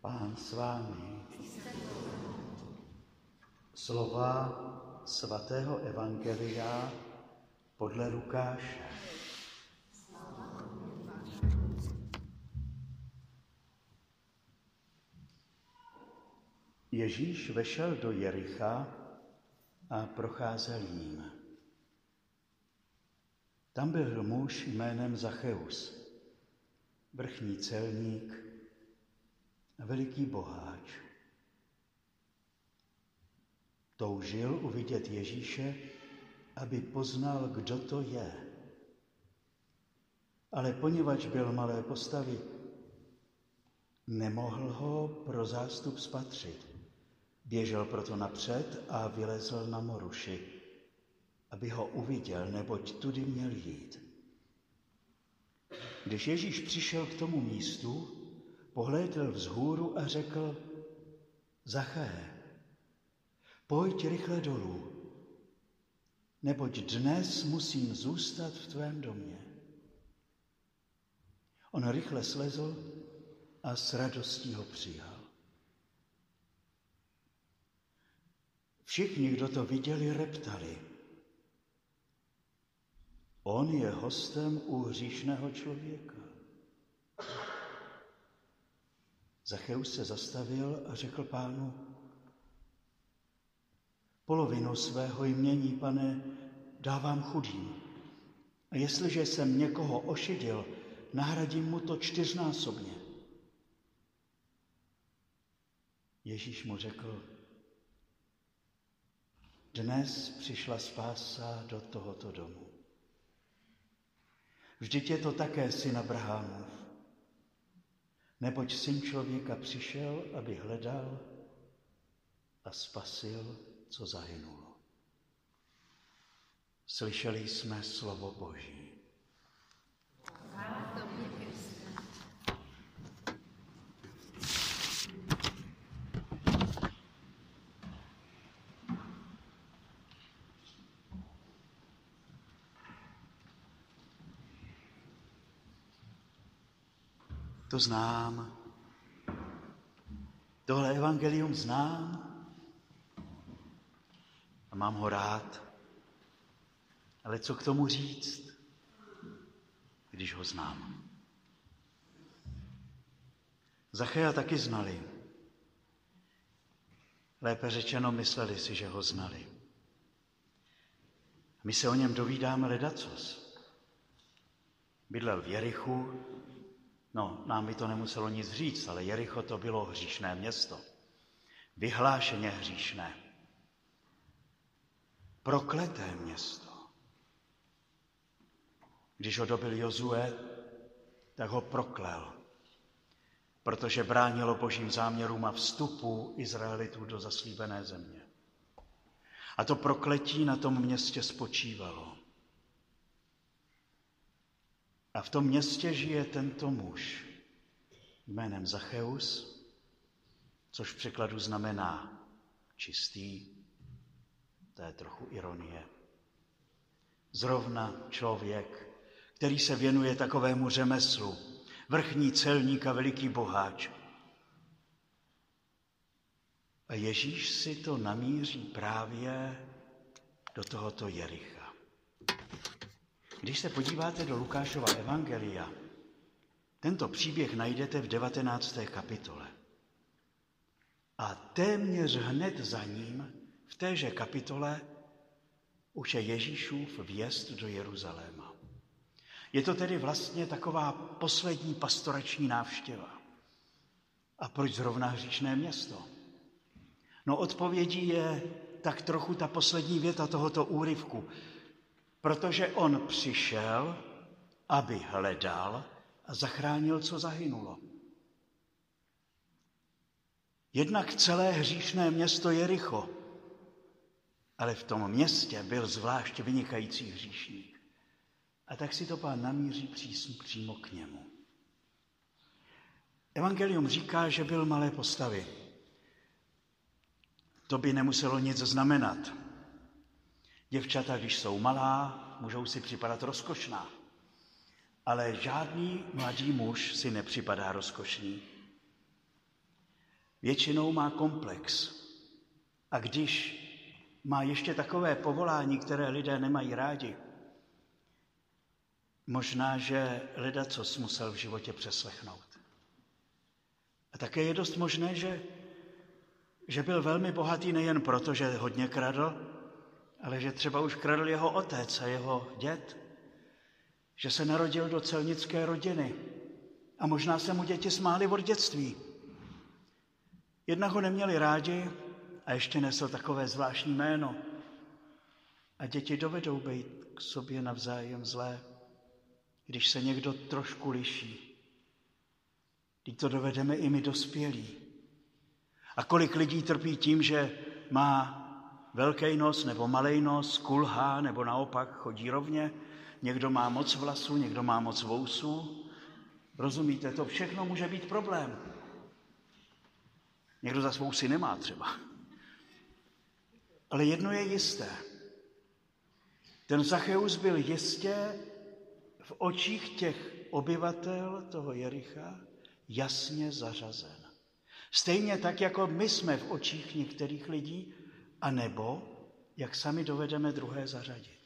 Pán s vámi. Slova svatého evangelia podle Lukáše. Ježíš vešel do Jericha a procházel jím. Tam byl muž jménem Zacheus, vrchní celník a veliký boháč. Toužil uvidět Ježíše, aby poznal, kdo to je. Ale poněvadž byl malé postavy, nemohl ho pro zástup spatřit. Běžel proto napřed a vylezl na moruši, aby ho uviděl, neboť tudy měl jít. Když Ježíš přišel k tomu místu, pohlédl vzhůru a řekl: Zaché, pojď rychle dolů, neboť dnes musím zůstat v tvém domě. On rychle slezl a s radostí ho přijal. Všichni, kdo to viděli, reptali: On je hostem u hříšného člověka. Zacheus se zastavil a řekl Pánu: Polovinu svého jmění, Pane, dávám chudým. A jestliže jsem někoho ošidil, nahradím mu to 4násobně. Ježíš mu řekl: Dnes přišla spása do tohoto domu. Vždyť je to také syn Abrahamův. Neboť syn člověka přišel, aby hledal a spasil, co zahynulo. Slyšeli jsme slovo Boží. To znám. Tohle evangelium znám a mám ho rád. Ale co k tomu říct, když ho znám? Zacheja taky znali. Lépe řečeno, mysleli si, že ho znali. My se o něm dovídáme ledacos. Bydlel v Jerichu. No, nám by to nemuselo nic říct, ale Jericho to bylo hříšné město. Vyhlášeně hříšné. Prokleté město. Když ho dobil Jozue, tak ho proklel, protože bránilo božím záměrům a vstupu Izraelitů do zaslíbené země. A to prokletí na tom městě spočívalo. A v tom městě žije tento muž jménem Zacheus, což v překladu znamená čistý, to je trochu ironie. Zrovna člověk, který se věnuje takovému řemeslu, vrchní celník a veliký boháč. A Ježíš si to namíří právě do tohoto Jericha. Když se podíváte do Lukášova evangelia, tento příběh najdete v 19. kapitole. A téměř hned za ním, v téže kapitole, už je Ježíšův vjezd do Jeruzaléma. Je to tedy vlastně taková poslední pastorační návštěva. A proč zrovna hříšné město? No, odpovědí je tak trochu ta poslední věta tohoto úryvku. Protože on přišel, aby hledal a zachránil, co zahynulo. Jednak celé hříšné město Jericho, ale v tom městě byl zvlášť vynikající hříšník. A tak si to Pán namíří přímo k němu. Evangelium říká, že byl malé postavy. To by nemuselo nic znamenat. Děvčata, když jsou malá, můžou si připadat rozkošná. Ale žádný mladý muž si nepřipadá rozkošný. většinou má komplex. A když má ještě takové povolání, které lidé nemají rádi, možná, že ledacos musel v životě přeslechnout. A také je dost možné, že byl velmi bohatý nejen proto, že hodně kradl, ale že třeba už kradl jeho otec a jeho děd, že se narodil do celnické rodiny a možná se mu děti smály od dětství. Jednak ho neměli rádi a ještě nesl takové zvláštní jméno. A děti dovedou být k sobě navzájem zlé, když se někdo trošku liší. Teď to dovedeme i my dospělí. A kolik lidí trpí tím, že má velký nos nebo malej nos, kulhá nebo naopak chodí rovně. Někdo má moc vlasů, někdo má moc vousů. Rozumíte, to všechno může být problém. Někdo za vousy nemá třeba. Ale jedno je jisté. Ten Zacheus byl jistě v očích těch obyvatel toho Jericha jasně zařazen. Stejně tak, jako my jsme v očích některých lidí, anebo jak sami dovedeme druhé zařadit.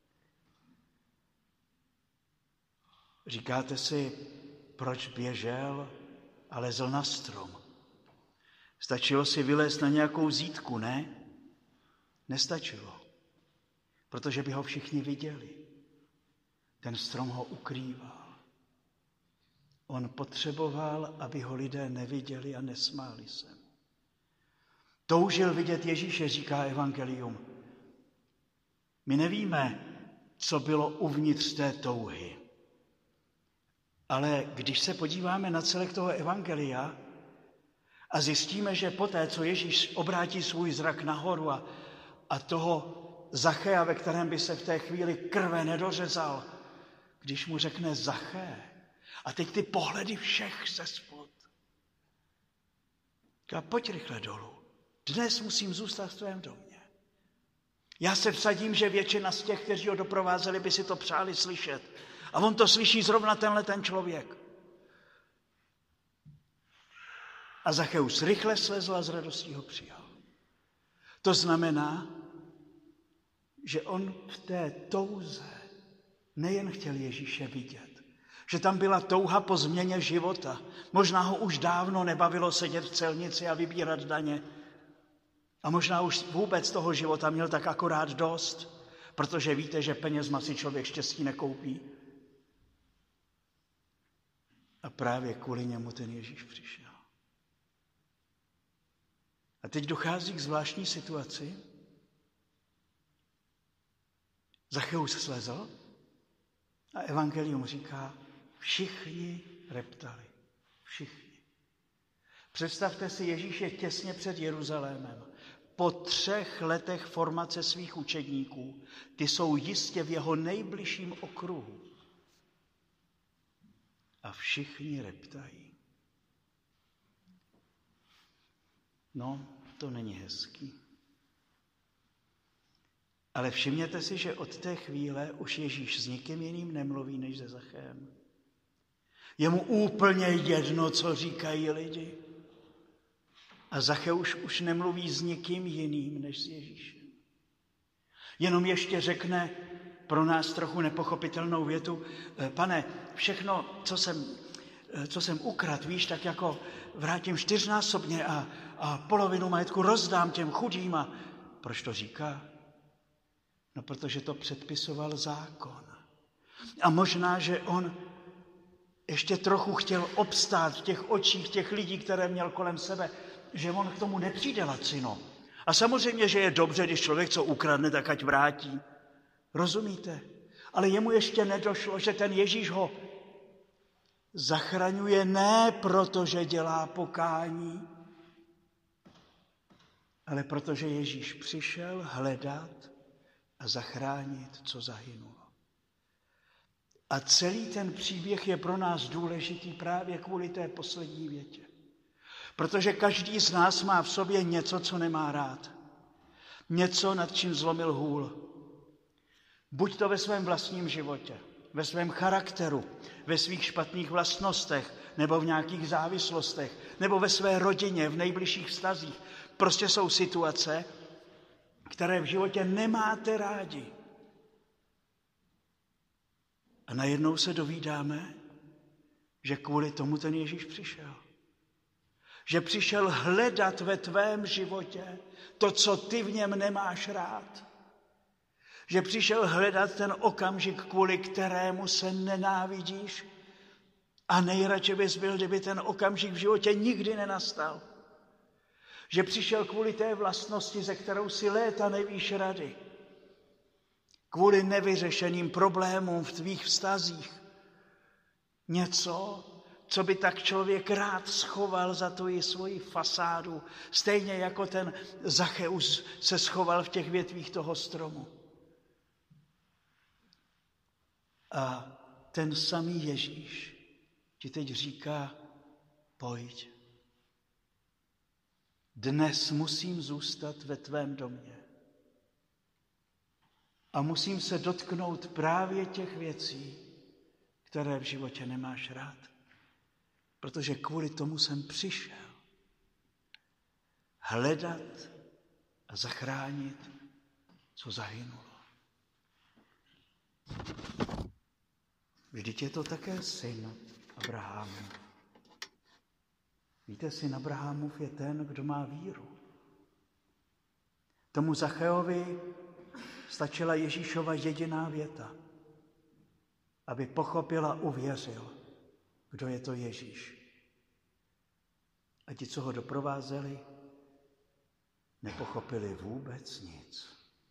Říkáte si, proč běžel a lezl na strom? Stačilo si vylézt na nějakou zítku, ne? Nestačilo, protože by ho všichni viděli. Ten strom ho ukrýval. On potřeboval, aby ho lidé neviděli a nesmáli se mu. Toužil vidět Ježíše, říká evangelium. My nevíme, co bylo uvnitř té touhy. Ale když se podíváme na celek toho evangelia a zjistíme, že poté, co Ježíš obrátí svůj zrak nahoru a toho Zachea, ve kterém by se v té chvíli krve nedořezal, když mu řekne Zaché, a teď ty pohledy všech ze spod. Říká, pojď rychle dolů. Dnes musím zůstat v tvém domě. Já se vsadím, že většina z těch, kteří ho doprovázeli, by si to přáli slyšet. A on to slyší zrovna ten člověk. A Zacheus rychle slezl a s radostí ho přijal. To znamená, že on v té touze nejen chtěl Ježíše vidět, že tam byla touha po změně života. Možná ho už dávno nebavilo sedět v celnici a vybírat daně. A možná už vůbec toho života měl tak akorát dost, protože víte, že penězma si člověk štěstí nekoupí. A právě kvůli němu ten Ježíš přišel. A teď dochází k zvláštní situaci. Zacheus slezl a evangelium říká, všichni reptali. Všichni. Představte si Ježíše těsně před Jeruzalémem. Po 3 letech formace svých učedníků, ty jsou jistě v jeho nejbližším okruhu. A všichni reptají. No, to není hezký. Ale všimněte si, že od té chvíle už Ježíš s nikým jiným nemluví, než se Zachem. Je mu úplně jedno, co říkají lidi. A Zacheus už nemluví s nikým jiným, než s Ježíšem. Jenom ještě řekne pro nás trochu nepochopitelnou větu. Pane, všechno, co jsem ukradl, víš, tak jako vrátím 4násobně a polovinu majetku rozdám těm chudým. A proč to říká? No, protože to předpisoval zákon. A možná, že on ještě trochu chtěl obstát v těch očích těch lidí, které měl kolem sebe, že on k tomu nepřijde lacino. A samozřejmě, že je dobře, když člověk co ukradne, tak ať vrátí. Rozumíte? Ale jemu ještě nedošlo, že ten Ježíš ho zachraňuje ne proto, že dělá pokání, ale protože Ježíš přišel hledat a zachránit, co zahynulo. A celý ten příběh je pro nás důležitý právě kvůli té poslední větě. Protože každý z nás má v sobě něco, co nemá rád. Něco, nad čím zlomil hůl. Buď to ve svém vlastním životě, ve svém charakteru, ve svých špatných vlastnostech, nebo v nějakých závislostech, nebo ve své rodině, v nejbližších vztazích. Prostě jsou situace, které v životě nemáte rádi. A najednou se dovídáme, že kvůli tomu ten Ježíš přišel. Že přišel hledat ve tvém životě to, co ty v něm nemáš rád. Že přišel hledat ten okamžik, kvůli kterému se nenávidíš a nejradši bys byl, kdyby ten okamžik v životě nikdy nenastal. Že přišel kvůli té vlastnosti, ze kterou si léta nevíš rady. Kvůli nevyřešeným problémům v tvých vztazích. Něco, co by tak člověk rád schoval za tu svoji fasádu, stejně jako ten Zacheus se schoval v těch větvích toho stromu. A ten samý Ježíš ti teď říká, pojď. Dnes musím zůstat ve tvém domě. A musím se dotknout právě těch věcí, které v životě nemáš rád. Protože kvůli tomu jsem přišel. Hledat a zachránit, co zahynulo. Vždyť je to také syn Abrahamu. Víte, syn Abrahamův je ten, kdo má víru. Tomu Zacheovi stačila Ježíšova jediná věta, aby pochopil a uvěřil, kdo je to Ježíš. A ti, co ho doprovázeli, nepochopili vůbec nic.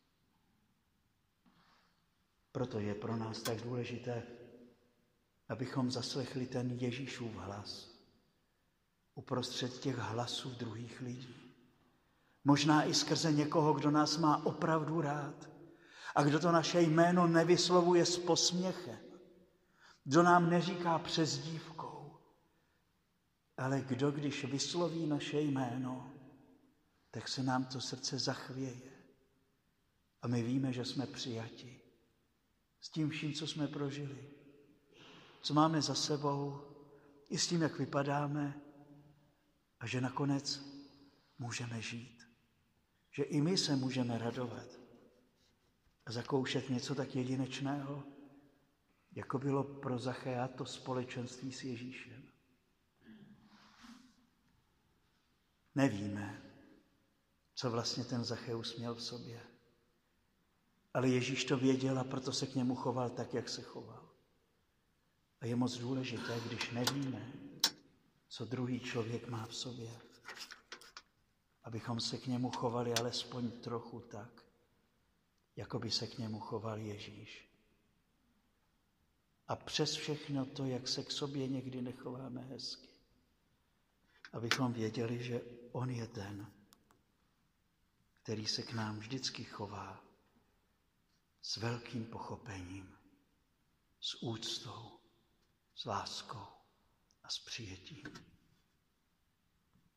Proto je pro nás tak důležité, abychom zaslechli ten Ježíšův hlas uprostřed těch hlasů druhých lidí. Možná i skrze někoho, kdo nás má opravdu rád a kdo to naše jméno nevyslovuje s posměchem, kdo nám neříká přezdívkou, ale kdo, když vysloví naše jméno, tak se nám to srdce zachvěje. A my víme, že jsme přijati s tím vším, co jsme prožili, co máme za sebou, i s tím, jak vypadáme, a že nakonec můžeme žít. Že i my se můžeme radovat a zakoušet něco tak jedinečného, jako bylo pro Zachea to společenství s Ježíšem. Nevíme, co vlastně ten Zacheus měl v sobě. Ale Ježíš to věděl a proto se k němu choval tak, jak se choval. A je moc důležité, když nevíme, co druhý člověk má v sobě, abychom se k němu chovali alespoň trochu tak, jako by se k němu choval Ježíš. A přes všechno to, jak se k sobě někdy nechováme hezky, abychom věděli, že on je ten, který se k nám vždycky chová s velkým pochopením, s úctou, s láskou a s přijetím.